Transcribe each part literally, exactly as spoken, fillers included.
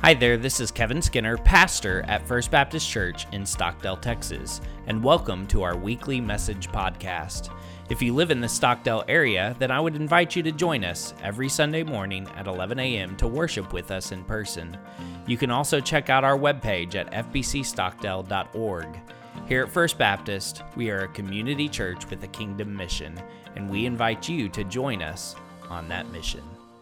Hi there, this is Kevin Skinner, pastor at First Baptist Church in Stockdale, Texas, and welcome to our weekly message podcast. If you live in the Stockdale area, then I would invite you to join us every Sunday morning at eleven a.m. to worship with us in person. You can also check out our webpage at f b c stockdale dot org. Here at First Baptist, we are a community church with a kingdom mission, and we invite you to join us on that mission.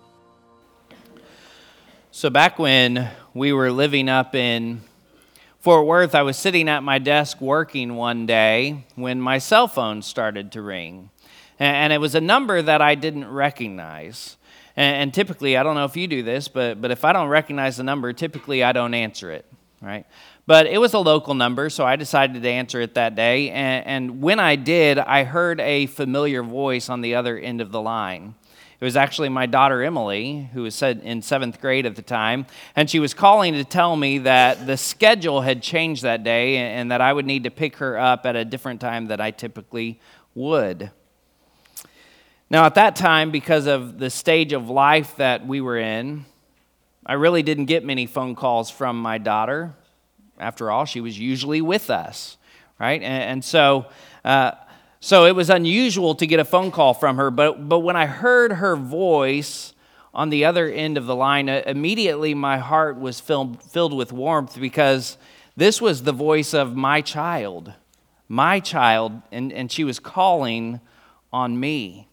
So back when we were living up in Fort Worth, I was sitting at my desk working one day when my cell phone started to ring. And it was a number that I didn't recognize. And typically, I don't know if you do this, but, but if I don't recognize the number, typically I don't answer it, right? But it was a local number, so I decided to answer it that day. And, and when I did, I heard a familiar voice on the other end of the line. It was actually my daughter Emily, who was in seventh grade at the time, and she was calling to tell me that the schedule had changed that day and that I would need to pick her up at a different time than I typically would. Now, at that time, because of the stage of life that we were in, I really didn't get many phone calls from my daughter. After all, she was usually with us, right? And, and so... Uh, So it was unusual to get a phone call from her, but but when I heard her voice on the other end of the line, immediately my heart was filled, filled with warmth because this was the voice of my child, my child, and, and she was calling on me.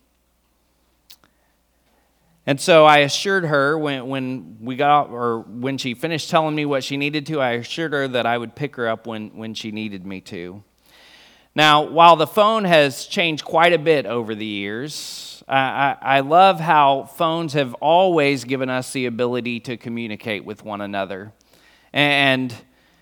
And so I assured her when, when we got, or when she finished telling me what she needed to, I assured her that I would pick her up when, when she needed me to. Now, while the phone has changed quite a bit over the years, I, I, I love how phones have always given us the ability to communicate with one another, and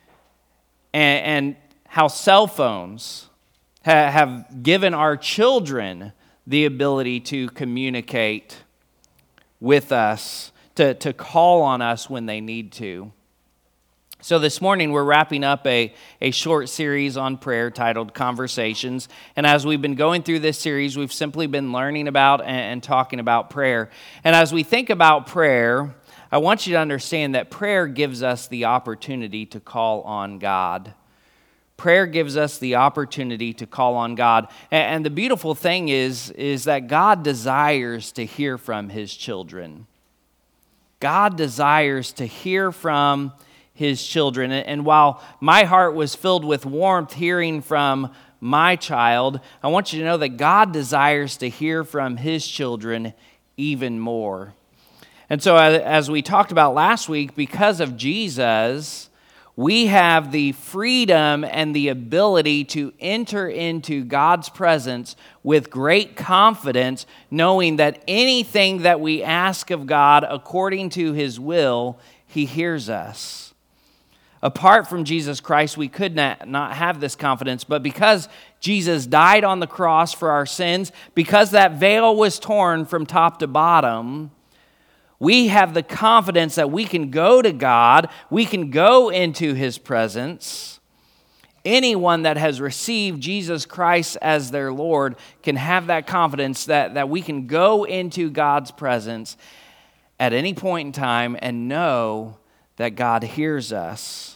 and, and how cell phones ha, have given our children the ability to communicate with us, to, to call on us when they need to. So this morning we're wrapping up a, a short series on prayer titled Conversations. And as we've been going through this series, we've simply been learning about and, and talking about prayer. And as we think about prayer, I want you to understand that prayer gives us the opportunity to call on God. Prayer gives us the opportunity to call on God. And, and the beautiful thing is, is that God desires to hear from His children. God desires to hear from His children. And while my heart was filled with warmth hearing from my child, I want you to know that God desires to hear from His children even more. And so as we talked about last week, because of Jesus, we have the freedom and the ability to enter into God's presence with great confidence, knowing that anything that we ask of God according to His will, He hears us. Apart from Jesus Christ, we could not, not have this confidence, but because Jesus died on the cross for our sins, because that veil was torn from top to bottom, we have the confidence that we can go to God, we can go into His presence. Anyone that has received Jesus Christ as their Lord can have that confidence that, that we can go into God's presence at any point in time and know that God hears us.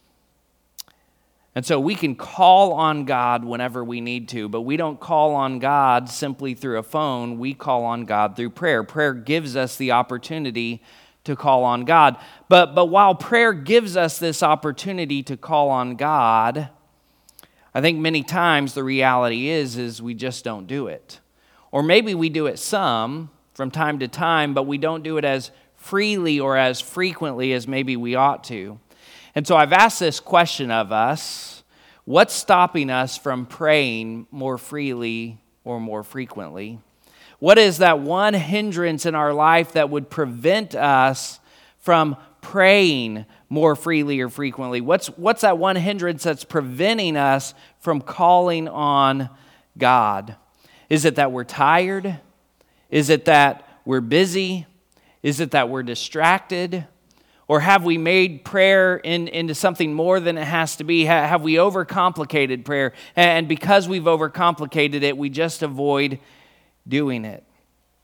And so we can call on God whenever we need to, but we don't call on God simply through a phone. We call on God through prayer. Prayer gives us the opportunity to call on God. But, but while prayer gives us this opportunity to call on God, I think many times the reality is, is we just don't do it. Or maybe we do it some from time to time, but we don't do it as freely or as frequently as maybe we ought to. And so I've asked this question of us: what's stopping us from praying more freely or more frequently? What is that one hindrance in our life that would prevent us from praying more freely or frequently? What's, what's that one hindrance that's preventing us from calling on God? Is it that we're tired? Is it that we're busy? Is it that we're distracted? Or have we made prayer in, into something more than it has to be? Ha, have we overcomplicated prayer? And because we've overcomplicated it, we just avoid doing it.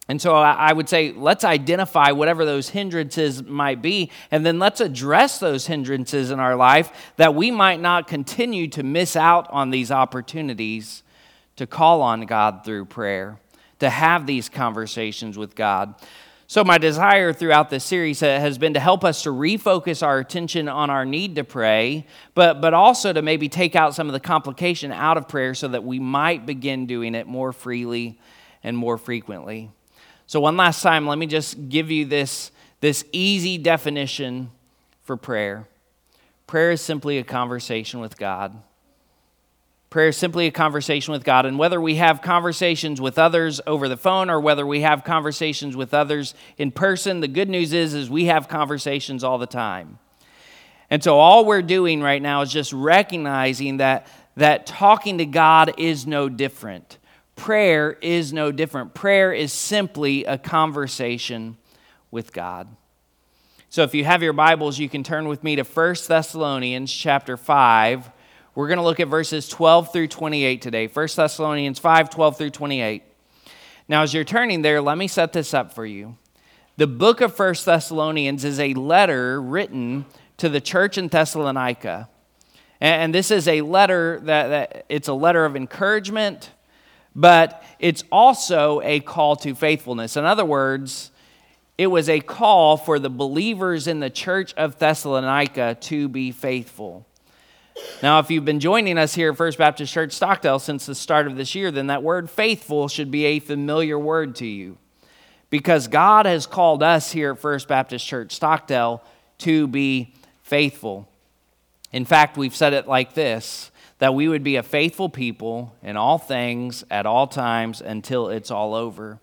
And so I would say, let's identify whatever those hindrances might be, and then let's address those hindrances in our life that we might not continue to miss out on these opportunities to call on God through prayer, to have these conversations with God. So my desire throughout this series has been to help us to refocus our attention on our need to pray, but, but also to maybe take out some of the complication out of prayer so that we might begin doing it more freely and more frequently. So one last time, let me just give you this, this easy definition for prayer. Prayer is simply a conversation with God. Prayer is simply a conversation with God. And whether we have conversations with others over the phone or whether we have conversations with others in person, the good news is, is we have conversations all the time. And so all we're doing right now is just recognizing that, that talking to God is no different. Prayer is no different. Prayer is simply a conversation with God. So if you have your Bibles, you can turn with me to First Thessalonians chapter five. We're going to look at verses twelve through twenty-eight today. First Thessalonians five, twelve through twenty-eight. Now, as you're turning there, let me set this up for you. The book of First Thessalonians is a letter written to the church in Thessalonica. And this is a letter that, that it's a letter of encouragement, but it's also a call to faithfulness. In other words, it was a call for the believers in the church of Thessalonica to be faithful. Now, if you've been joining us here at First Baptist Church Stockdale since the start of this year, then that word faithful should be a familiar word to you, because God has called us here at First Baptist Church Stockdale to be faithful. In fact, we've said it like this, that we would be a faithful people in all things at all times until it's all over.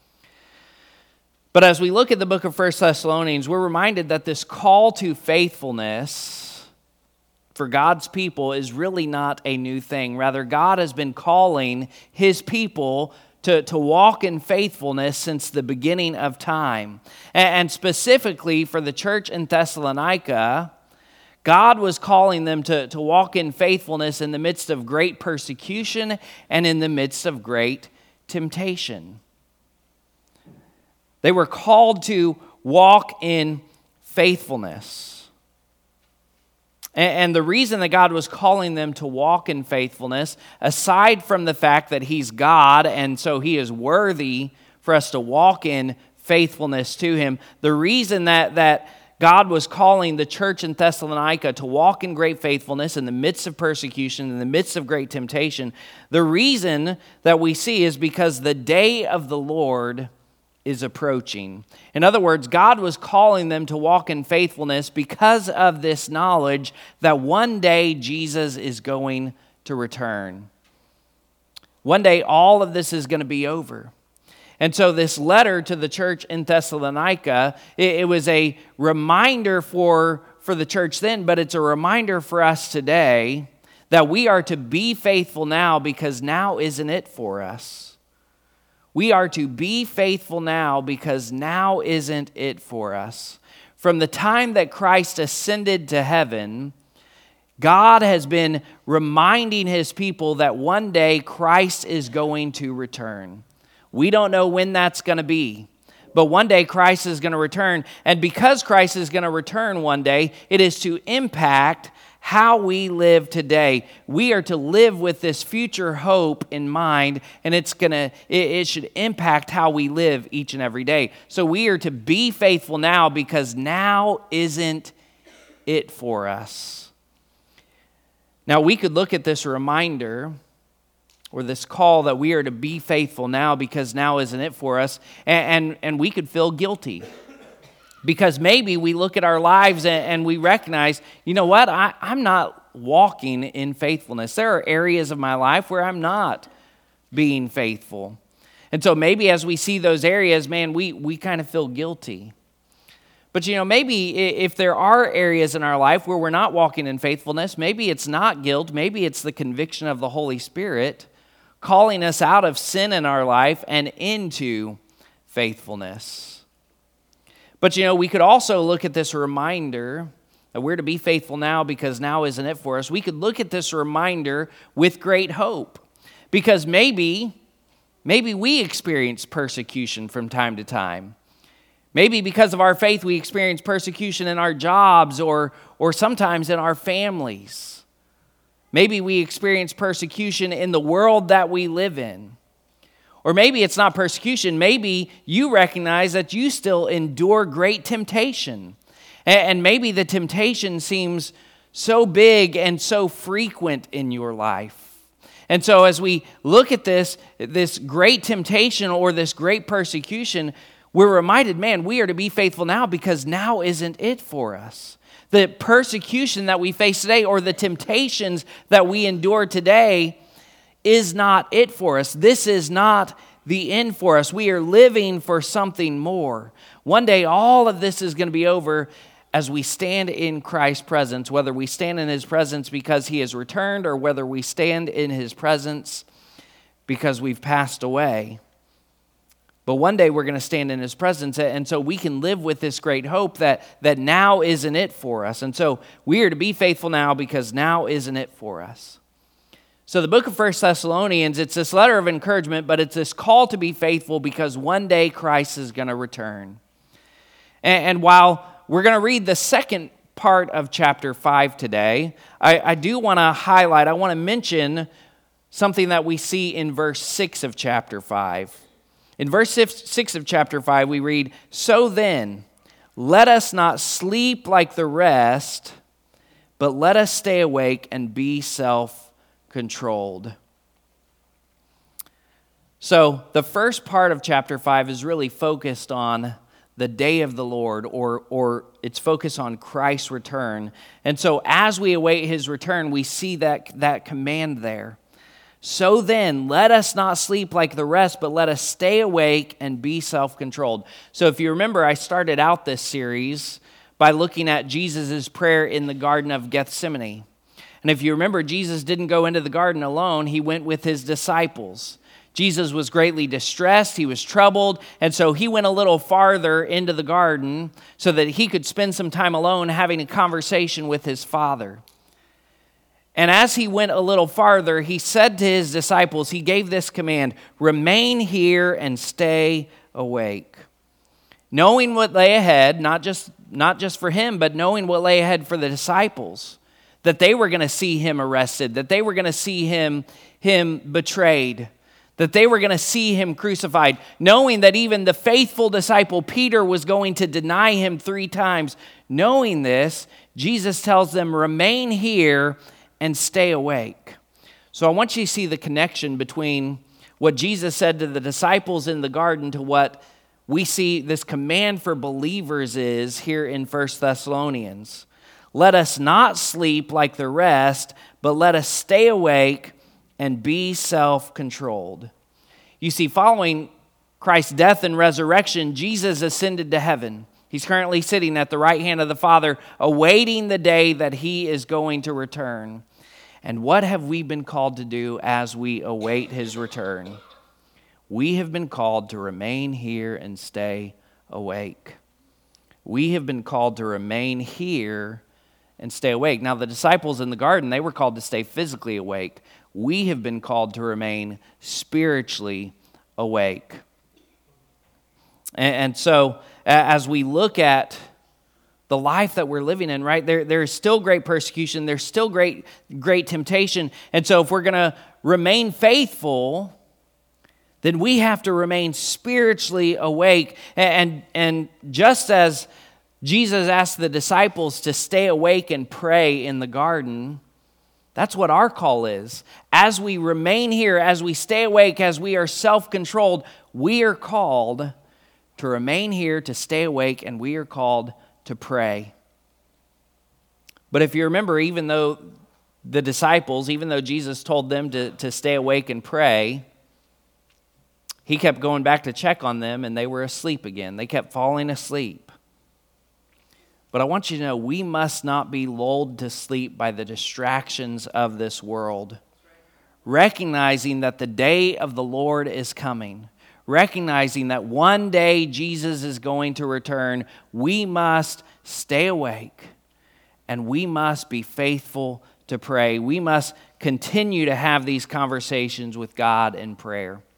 But as we look at the book of First Thessalonians, we're reminded that this call to faithfulness for God's people is really not a new thing. Rather, God has been calling his people to, to walk in faithfulness since the beginning of time. And specifically for the church in Thessalonica, God was calling them to, to walk in faithfulness in the midst of great persecution and in the midst of great temptation. They were called to walk in faithfulness. And, and the reason that God was calling them to walk in faithfulness, aside from the fact that he's God and so he is worthy for us to walk in faithfulness to him, the reason that that God was calling the church in Thessalonica to walk in great faithfulness in the midst of persecution, in the midst of great temptation. The reason that we see is because the day of the Lord is approaching. In other words, God was calling them to walk in faithfulness because of this knowledge that one day Jesus is going to return. One day all of this is going to be over. And so this letter to the church in Thessalonica, it, it was a reminder for, for the church then, but it's a reminder for us today that we are to be faithful now because now isn't it for us. We are to be faithful now because now isn't it for us. From the time that Christ ascended to heaven, God has been reminding his people that one day Christ is going to return. We don't know when that's going to be, but one day Christ is going to return. And because Christ is going to return one day, it is to impact how we live today. We are to live with this future hope in mind, and it's going to it, it should impact how we live each and every day. So we are to be faithful now because now isn't it for us. Now we could look at this reminder or this call that we are to be faithful now because now isn't it for us, and, and, and we could feel guilty. Because maybe we look at our lives and, and we recognize, you know what, I, I'm not walking in faithfulness. There are areas of my life where I'm not being faithful. And so maybe as we see those areas, man, we, we kind of feel guilty. But, you know, maybe if there are areas in our life where we're not walking in faithfulness, maybe it's not guilt, maybe it's the conviction of the Holy Spirit calling us out of sin in our life and into faithfulness. But, you know, we could also look at this reminder that we're to be faithful now because now isn't it for us. We could look at this reminder with great hope because maybe maybe we experience persecution from time to time. Maybe because of our faith, we experience persecution in our jobs or, or sometimes in our families. Maybe we experience persecution in the world that we live in. Or maybe it's not persecution. Maybe you recognize that you still endure great temptation. And maybe the temptation seems so big and so frequent in your life. And so as we look at this, this great temptation or this great persecution, we're reminded, man, we are to be faithful now because now isn't it for us. The persecution that we face today or the temptations that we endure today is not it for us. This is not the end for us. We are living for something more. One day, all of this is going to be over as we stand in Christ's presence, whether we stand in His presence because He has returned or whether we stand in His presence because we've passed away. But one day we're going to stand in His presence, and so we can live with this great hope that, that now isn't it for us. And so we are to be faithful now because now isn't it for us. So the book of First Thessalonians, it's this letter of encouragement, but it's this call to be faithful because one day Christ is going to return. And, and while we're going to read the second part of chapter five today, I, I do want to highlight, I want to mention something that we see in verse six of chapter five. In verse six of chapter five, we read, "So then, let us not sleep like the rest, but let us stay awake and be self-controlled." So the first part of chapter five is really focused on the day of the Lord, or, or it's focused on Christ's return. And so as we await His return, we see that, that command there. "So then, let us not sleep like the rest, but let us stay awake and be self-controlled." So if you remember, I started out this series by looking at Jesus' prayer in the Garden of Gethsemane. And if you remember, Jesus didn't go into the garden alone. He went with His disciples. Jesus was greatly distressed. He was troubled. And so He went a little farther into the garden so that He could spend some time alone having a conversation with His Father. And as He went a little farther, He said to His disciples, He gave this command, "Remain here and stay awake." Knowing what lay ahead, not just, not just for Him, but knowing what lay ahead for the disciples, that they were going to see Him arrested, that they were going to see Him, him betrayed, that they were going to see Him crucified, knowing that even the faithful disciple Peter was going to deny Him three times. Knowing this, Jesus tells them, "Remain here and stay awake." So I want you to see the connection between what Jesus said to the disciples in the garden to what we see this command for believers is here in First Thessalonians. Let us not sleep like the rest, but let us stay awake and be self-controlled. You see, following Christ's death and resurrection, Jesus ascended to heaven. He's currently sitting at the right hand of the Father, awaiting the day that He is going to return. And what have we been called to do as we await His return? We have been called to remain here and stay awake. We have been called to remain here and stay awake. Now, the disciples in the garden, they were called to stay physically awake. We have been called to remain spiritually awake. And, and so, as we look at the life that we're living in, right, there, there's still great persecution. There's still great, great temptation. And so if we're going to remain faithful, then we have to remain spiritually awake. And, and just as Jesus asked the disciples to stay awake and pray in the garden, that's what our call is. As we remain here, as we stay awake, as we are self-controlled, we are called to remain here, to stay awake, and we are called to pray. But if you remember, even though the disciples, even though Jesus told them to, to stay awake and pray, He kept going back to check on them, and they were asleep again. They kept falling asleep. But I want you to know, we must not be lulled to sleep by the distractions of this world. Recognizing that the day of the Lord is coming. Recognizing that one day Jesus is going to return, we must stay awake and we must be faithful to pray. We must continue to have these conversations with God in prayer.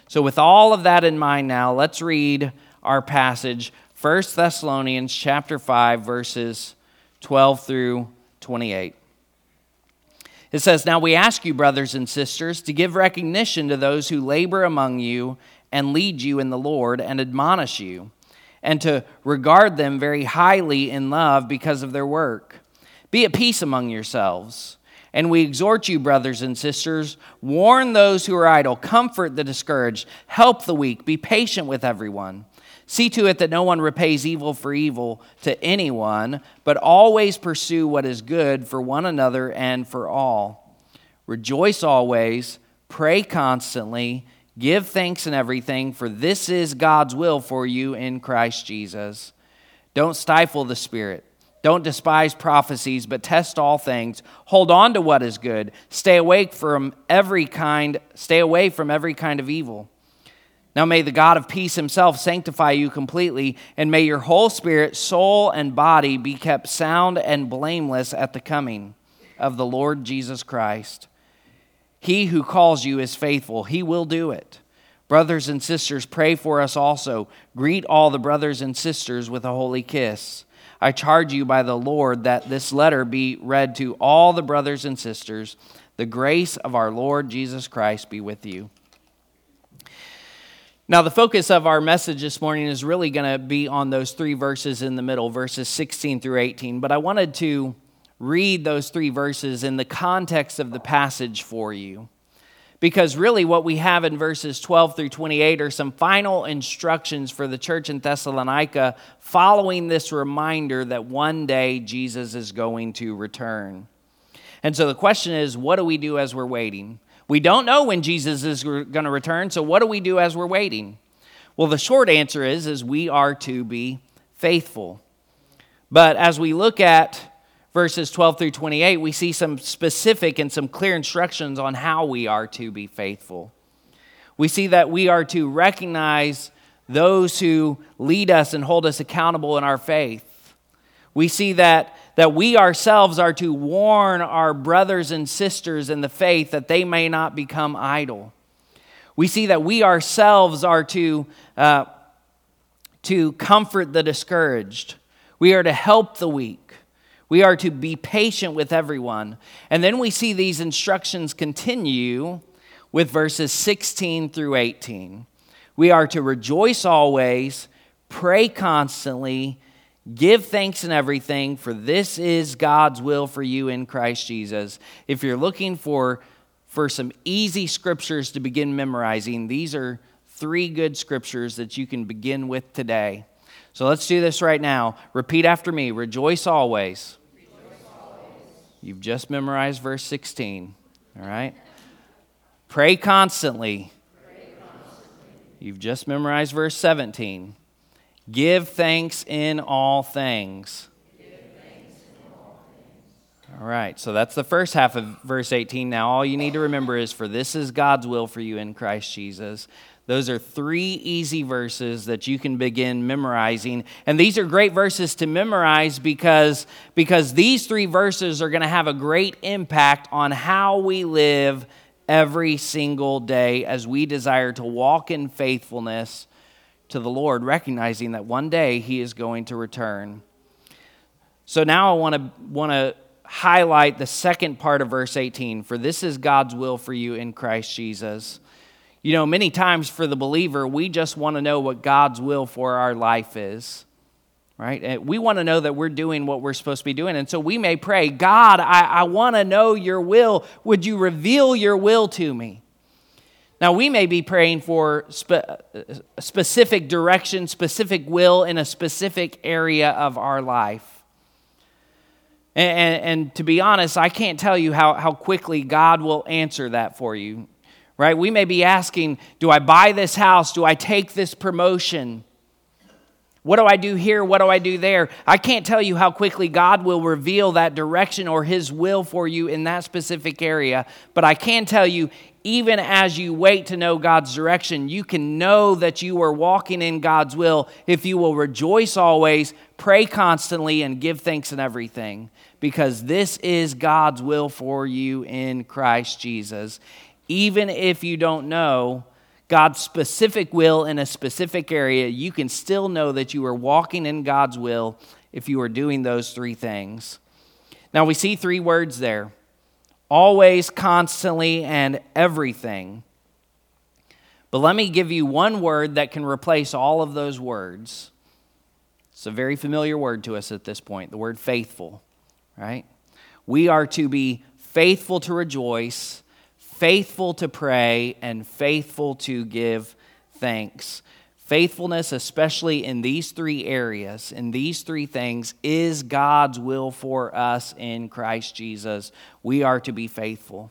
So with all of that in mind now, let's read our passage, First Thessalonians chapter five, verses twelve through twenty-eight. It says, "Now we ask you, brothers and sisters, to give recognition to those who labor among you and lead you in the Lord and admonish you, and to regard them very highly in love because of their work. Be at peace among yourselves. And we exhort you, brothers and sisters, warn those who are idle, comfort the discouraged, help the weak, be patient with everyone. See to it that no one repays evil for evil to anyone, but always pursue what is good for one another and for all. Rejoice always, pray constantly, give thanks in everything, for this is God's will for you in Christ Jesus. Don't stifle the Spirit. Don't despise prophecies, but test all things. Hold on to what is good. Stay awake from every kind, stay away from every kind of evil. Now may the God of peace himself sanctify you completely, and may your whole spirit, soul, and body be kept sound and blameless at the coming of the Lord Jesus Christ. He who calls you is faithful. He will do it. Brothers and sisters, pray for us also. Greet all the brothers and sisters with a holy kiss. I charge you by the Lord that this letter be read to all the brothers and sisters. The grace of our Lord Jesus Christ be with you." Now, the focus of our message this morning is really going to be on those three verses in the middle, verses sixteen through eighteen. But I wanted to read those three verses in the context of the passage for you. Because really what we have in verses twelve through twenty-eight are some final instructions for the church in Thessalonica following this reminder that one day Jesus is going to return. And so the question is, what do we do as we're waiting? We don't know when Jesus is going to return, so what do we do as we're waiting? Well, the short answer is, is we are to be faithful. But as we look at verses twelve through twenty-eight, we see some specific and some clear instructions on how we are to be faithful. We see that we are to recognize those who lead us and hold us accountable in our faith. We see that, that we ourselves are to warn our brothers and sisters in the faith that they may not become idle. We see that we ourselves are to, uh, to comfort the discouraged. We are to help the weak. We are to be patient with everyone. And then we see these instructions continue with verses sixteen through eighteen. We are to rejoice always, pray constantly, give thanks in everything, for this is God's will for you in Christ Jesus. If you're looking for, for some easy scriptures to begin memorizing, these are three good scriptures that you can begin with today. So let's do this right now. Repeat after me. Rejoice always. Rejoice always. You've just memorized verse sixteen. All right. Pray constantly. Pray constantly. You've just memorized verse seventeen. Give thanks in all things. Give thanks in all things. All right, so that's the first half of verse eighteen. Now all you need to remember is, for this is God's will for you in Christ Jesus. Those are three easy verses that you can begin memorizing. And these are great verses to memorize because, because these three verses are going to have a great impact on how we live every single day as we desire to walk in faithfulness to the Lord, recognizing that one day He is going to return. So now I want to want to highlight the second part of verse eighteen. For this is God's will for you in Christ Jesus. You know, many times for the believer, we just want to know what God's will for our life is, right? We want to know that we're doing what we're supposed to be doing. And so we may pray, God, I, I want to know your will. Would you reveal your will to me? Now, we may be praying for spe- specific direction, specific will in a specific area of our life. And, and, and to be honest, I can't tell you how, how quickly God will answer that for you, right? We may be asking, do I buy this house? Do I take this promotion? What do I do here? What do I do there? I can't tell you how quickly God will reveal that direction or His will for you in that specific area, but I can tell you, even as you wait to know God's direction, you can know that you are walking in God's will if you will rejoice always, pray constantly, and give thanks in everything, because this is God's will for you in Christ Jesus. Even if you don't know, God's specific will in a specific area, you can still know that you are walking in God's will if you are doing those three things. Now we see three words there: always, constantly, and everything. But let me give you one word that can replace all of those words. It's a very familiar word to us at this point, the word faithful, right? We are to be faithful to rejoice, faithful to pray, and faithful to give thanks. Faithfulness, especially in these three areas, in these three things, is God's will for us in Christ Jesus. We are to be faithful.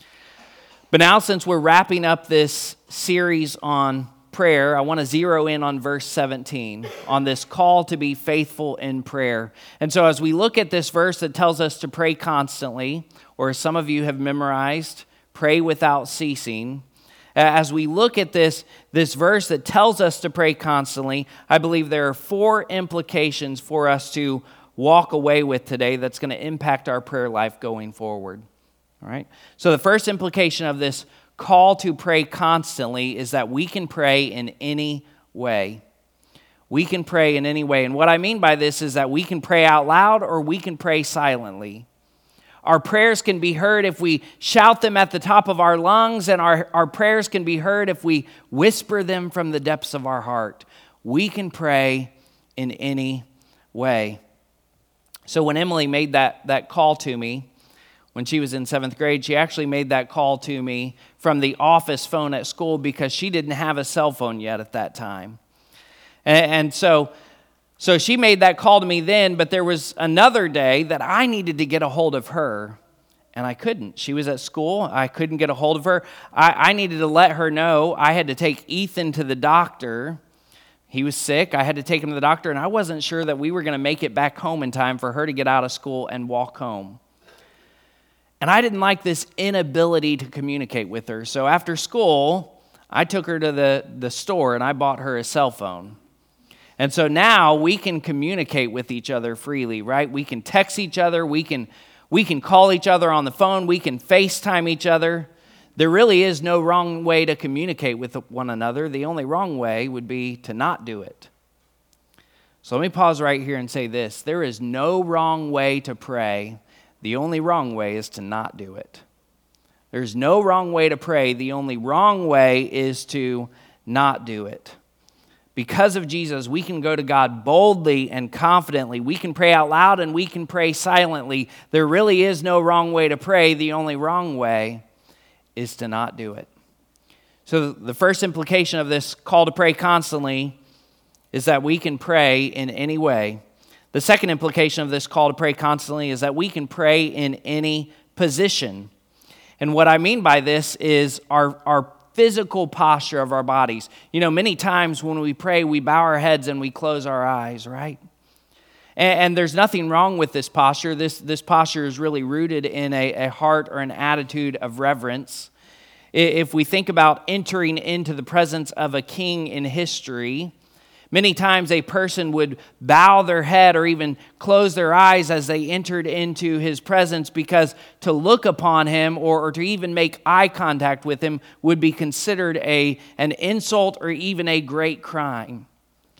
But now, since we're wrapping up this series on prayer, I want to zero in on verse seventeen, on this call to be faithful in prayer. And so as we look at this verse that tells us to pray constantly, or as some of you have memorized, pray without ceasing. As we look at this, this verse that tells us to pray constantly, I believe there are four implications for us to walk away with today that's going to impact our prayer life going forward. All right. So the first implication of this call to pray constantly is that we can pray in any way. We can pray in any way. And what I mean by this is that we can pray out loud or we can pray silently. Our prayers can be heard if we shout them at the top of our lungs, and our, our prayers can be heard if we whisper them from the depths of our heart. We can pray in any way. So when Emily made that, that call to me, when she was in seventh grade, she actually made that call to me from the office phone at school because she didn't have a cell phone yet at that time. And, and so, so she made that call to me then, but there was another day that I needed to get a hold of her, and I couldn't. She was at school. I couldn't get a hold of her. I, I needed to let her know I had to take Ethan to the doctor. He was sick. I had to take him to the doctor, and I wasn't sure that we were going to make it back home in time for her to get out of school and walk home. And I didn't like this inability to communicate with her. So after school, I took her to the, the store and I bought her a cell phone. And so now we can communicate with each other freely, right? We can text each other. We can, we can call each other on the phone. We can FaceTime each other. There really is no wrong way to communicate with one another. The only wrong way would be to not do it. So let me pause right here and say this. There is no wrong way to pray. The only wrong way is to not do it. There's no wrong way to pray. The only wrong way is to not do it. Because of Jesus, we can go to God boldly and confidently. We can pray out loud and we can pray silently. There really is no wrong way to pray. The only wrong way is to not do it. So the first implication of this call to pray constantly is that we can pray in any way. The second implication of this call to pray constantly is that we can pray in any position. And what I mean by this is our, our physical posture of our bodies. You know, many times when we pray, we bow our heads and we close our eyes, right? And, and there's nothing wrong with this posture. This, this posture is really rooted in a, a heart or an attitude of reverence. If we think about entering into the presence of a king in history, many times a person would bow their head or even close their eyes as they entered into his presence because to look upon him or, or to even make eye contact with him would be considered a, an insult or even a great crime.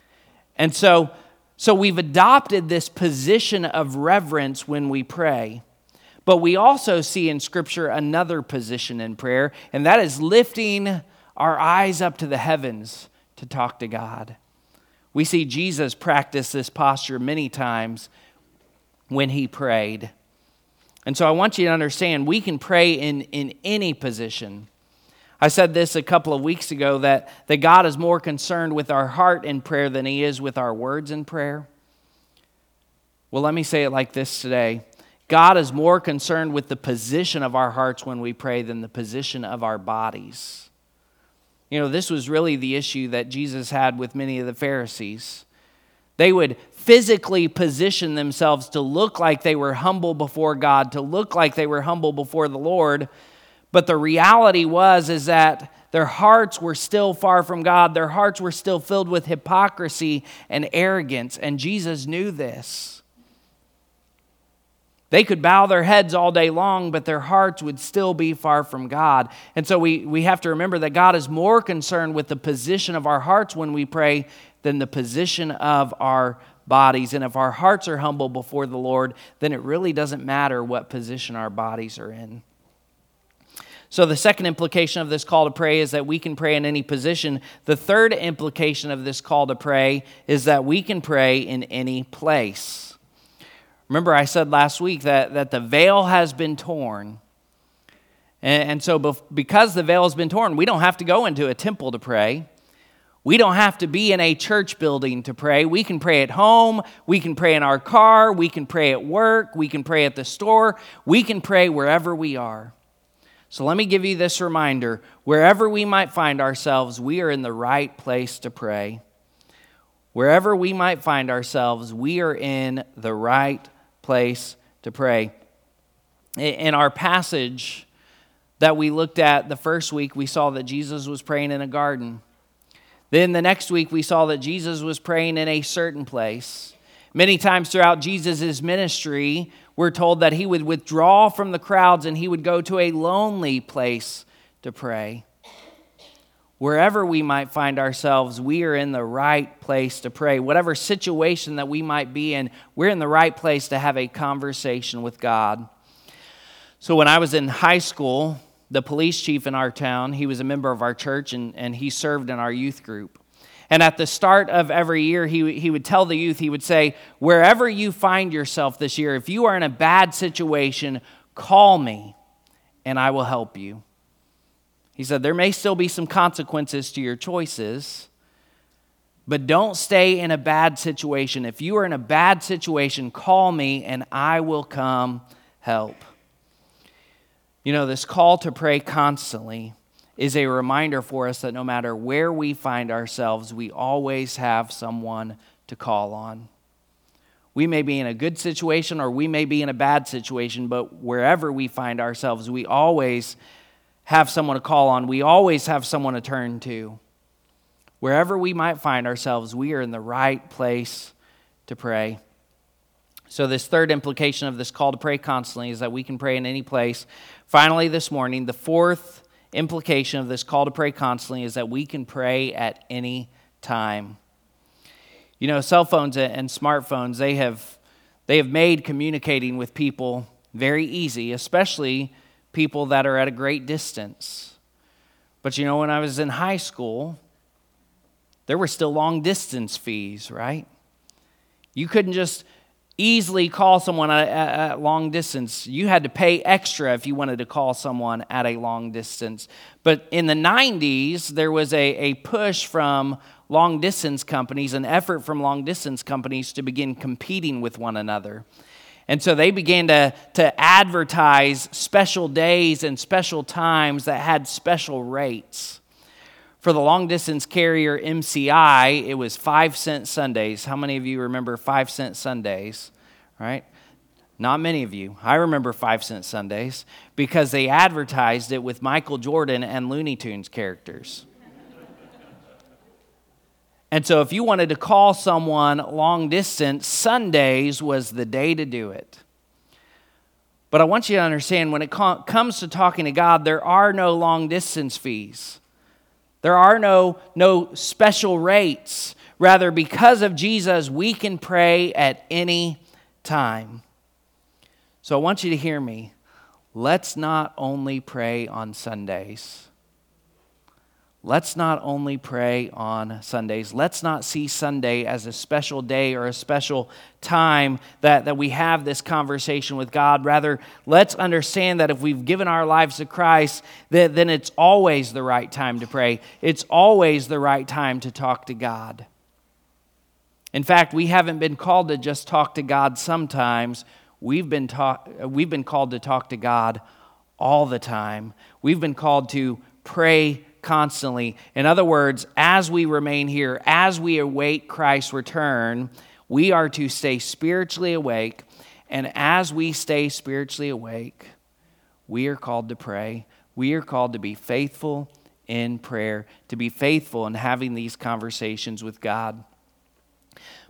And so, so we've adopted this position of reverence when we pray. But we also see in Scripture another position in prayer, and that is lifting our eyes up to the heavens to talk to God. We see Jesus practice this posture many times when he prayed. And so I want you to understand, we can pray in, in any position. I said this a couple of weeks ago, that, that God is more concerned with our heart in prayer than he is with our words in prayer. Well, let me say it like this today. God is more concerned with the position of our hearts when we pray than the position of our bodies. You know, this was really the issue that Jesus had with many of the Pharisees. They would physically position themselves to look like they were humble before God, to look like they were humble before the Lord. But the reality was is that their hearts were still far from God. Their hearts were still filled with hypocrisy and arrogance, and Jesus knew this. They could bow their heads all day long, but their hearts would still be far from God. And so we, we have to remember that God is more concerned with the position of our hearts when we pray than the position of our bodies. And if our hearts are humble before the Lord, then it really doesn't matter what position our bodies are in. So the second implication of this call to pray is that we can pray in any position. The third implication of this call to pray is that we can pray in any place. Remember, I said last week that, that the veil has been torn. And, and so bef- because the veil has been torn, we don't have to go into a temple to pray. We don't have to be in a church building to pray. We can pray at home. We can pray in our car. We can pray at work. We can pray at the store. We can pray wherever we are. So let me give you this reminder. Wherever we might find ourselves, we are in the right place to pray. Wherever we might find ourselves, we are in the right place to pray. In our passage that we looked at the first week, we saw that Jesus was praying in a garden. Then the next week, we saw that Jesus was praying in a certain place. Many times throughout Jesus' ministry, we're told that he would withdraw from the crowds and he would go to a lonely place to pray. Wherever we might find ourselves, we are in the right place to pray. Whatever situation that we might be in, we're in the right place to have a conversation with God. So when I was in high school, the police chief in our town, he was a member of our church, and, and he served in our youth group. And at the start of every year, he, he would tell the youth, he would say, wherever you find yourself this year, if you are in a bad situation, call me and I will help you. He said, there may still be some consequences to your choices, but don't stay in a bad situation. If you are in a bad situation, call me and I will come help. You know, this call to pray constantly is a reminder for us that no matter where we find ourselves, we always have someone to call on. We may be in a good situation or we may be in a bad situation, but wherever we find ourselves, we always have someone to call on. We always have someone to turn to. Wherever we might find ourselves, we are in the right place to pray. So this third implication of this call to pray constantly is that we can pray in any place. Finally, this morning, the fourth implication of this call to pray constantly is that we can pray at any time. You know, cell phones and smartphones, they have they have made communicating with people very easy, especially people that are at a great distance. But you know, when I was in high school, there were still long distance fees, right? You couldn't just easily call someone at, at, at long distance. You had to pay extra if you wanted to call someone at a long distance. But in the nineties, there was a, a push from long distance companies, an effort from long distance companies to begin competing with one another. And so they began to, to advertise special days and special times that had special rates. For the long-distance carrier M C I, it was five cent Sundays. How many of you remember five cent Sundays, right? Not many of you. I remember five cent Sundays because they advertised it with Michael Jordan and Looney Tunes characters. And so if you wanted to call someone long distance, Sundays was the day to do it. But I want you to understand, when it com- comes to talking to God, there are no long distance fees. There are no, no special rates. Rather, because of Jesus, we can pray at any time. So I want you to hear me. Let's not only pray on Sundays. Let's not only pray on Sundays. Let's not see Sunday as a special day or a special time that, that we have this conversation with God. Rather, let's understand that if we've given our lives to Christ, that, then it's always the right time to pray. It's always the right time to talk to God. In fact, we haven't been called to just talk to God sometimes. We've been taught, we've been called to talk to God all the time. We've been called to pray constantly. In other words, as we remain here, as we await Christ's return, we are to stay spiritually awake. And as we stay spiritually awake, we are called to pray. We are called to be faithful in prayer, to be faithful in having these conversations with God.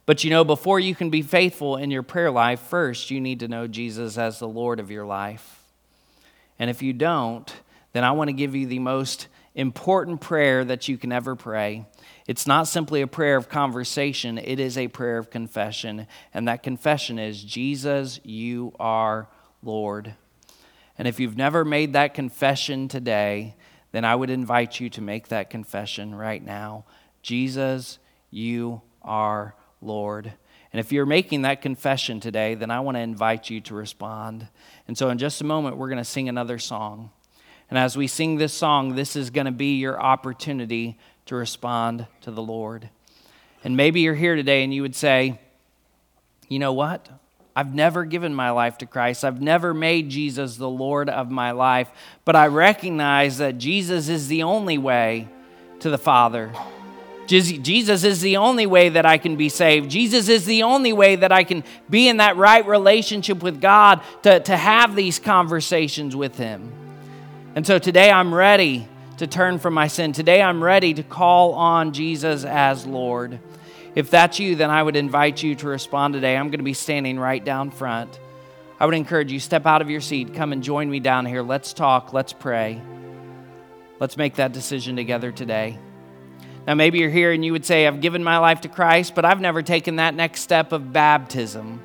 But you know, before you can be faithful in your prayer life, first you need to know Jesus as the Lord of your life. And if you don't, then I want to give you the most important prayer that you can ever pray. It's not simply a prayer of conversation, it is a prayer of confession. And that confession is, Jesus, you are Lord. And if you've never made that confession today, then I would invite you to make that confession right now. Jesus, you are Lord. And if you're making that confession today, then I want to invite you to respond. And so in just a moment, we're going to sing another song. And as we sing this song, this is going to be your opportunity to respond to the Lord. And maybe you're here today and you would say, you know what? I've never given my life to Christ. I've never made Jesus the Lord of my life. But I recognize that Jesus is the only way to the Father. Jesus is the only way that I can be saved. Jesus is the only way that I can be in that right relationship with God to, to have these conversations with Him. And so today I'm ready to turn from my sin. Today I'm ready to call on Jesus as Lord. If that's you, then I would invite you to respond today. I'm going to be standing right down front. I would encourage you, step out of your seat, come and join me down here. Let's talk, let's pray. Let's make that decision together today. Now, maybe you're here and you would say, I've given my life to Christ, but I've never taken that next step of baptism.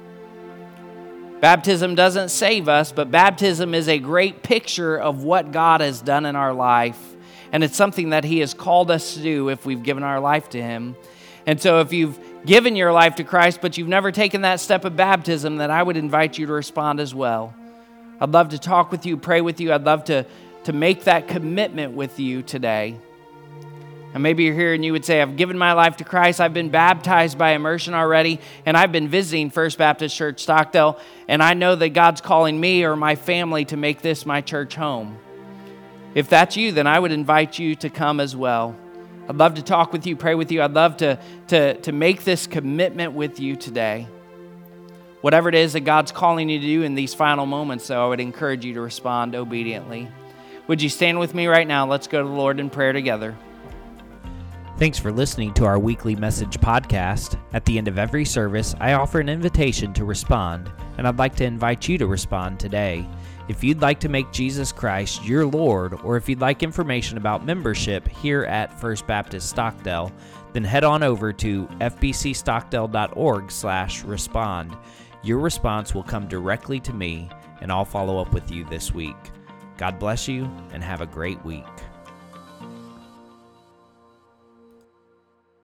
Baptism doesn't save us, but baptism is a great picture of what God has done in our life. And it's something that He has called us to do if we've given our life to Him. And so if you've given your life to Christ, but you've never taken that step of baptism, then I would invite you to respond as well. I'd love to talk with you, pray with you. I'd love to, to make that commitment with you today. And maybe you're here and you would say, I've given my life to Christ. I've been baptized by immersion already, and I've been visiting First Baptist Church Stockdale, and I know that God's calling me or my family to make this my church home. If that's you, then I would invite you to come as well. I'd love to talk with you, pray with you. I'd love to, to, to make this commitment with you today. Whatever it is that God's calling you to do in these final moments, though, I would encourage you to respond obediently. Would you stand with me right now? Let's go to the Lord in prayer together. Thanks for listening to our weekly message podcast. At the end of every service, I offer an invitation to respond, and I'd like to invite you to respond today. If you'd like to make Jesus Christ your Lord, or if you'd like information about membership here at First Baptist Stockdale, then head on over to f b c stockdale dot org slash respond. Your response will come directly to me, and I'll follow up with you this week. God bless you, and have a great week.